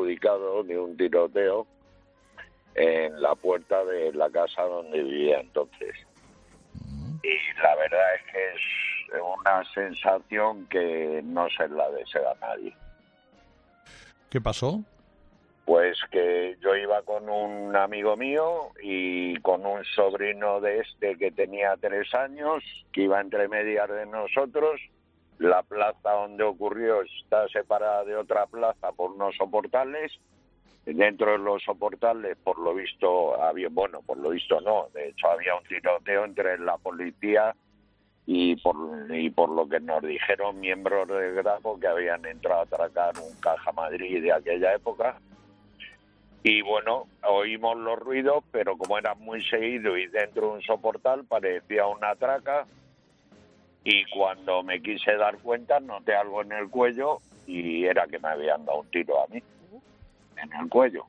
perjudicado de un tiroteo en la puerta de la casa donde vivía entonces. Y la verdad es que es una sensación que no se la desea a nadie. ¿Qué pasó? Pues que yo iba con un amigo mío y con un sobrino de que tenía 3 años, que iba entre medias de nosotros. La plaza donde ocurrió está separada de otra plaza por unos soportales. Dentro de los soportales, por lo visto, por lo visto no, de hecho había un tiroteo entre la policía y por lo que nos dijeron miembros del Grapo que habían entrado a atracar un Caja Madrid de aquella época. Y bueno, oímos los ruidos, pero como era muy seguido y dentro de un soportal parecía una traca, y cuando me quise dar cuenta noté algo en el cuello y era que me habían dado un tiro a mí en el cuello.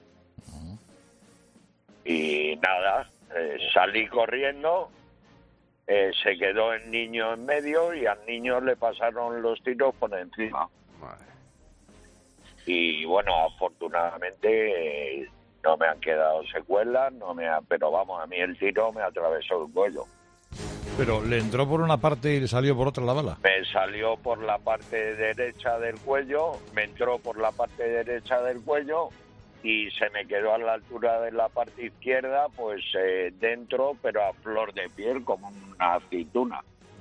Y nada, salí corriendo, se quedó el niño en medio y al niño le pasaron los tiros por encima. Y bueno, afortunadamente no me han quedado secuelas, pero vamos, a mí el tiro me atravesó el cuello. Pero le entró por una parte y le salió por otra la bala. Me salió por la parte derecha del cuello, me entró por la parte derecha del cuello y se me quedó a la altura de la parte izquierda, pues dentro, pero a flor de piel, como una aceituna.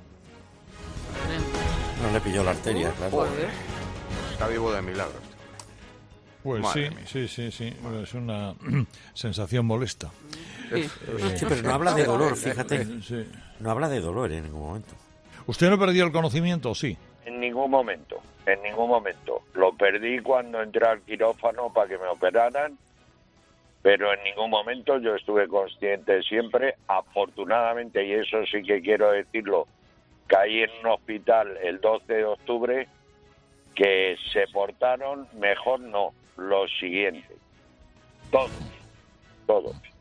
No le pilló la arteria, claro. Está vivo de milagros. Pues Madre sí. Es una sensación molesta. Sí, pero no habla de dolor, fíjate. Sí. No habla de dolor en ningún momento. ¿Usted no perdió el conocimiento? Sí. En ningún momento. Lo perdí cuando entré al quirófano para que me operaran, pero en ningún momento yo estuve consciente siempre. Afortunadamente, y eso sí que quiero decirlo, caí en un hospital el 12 de octubre que se portaron mejor, no, los siguientes. Todos.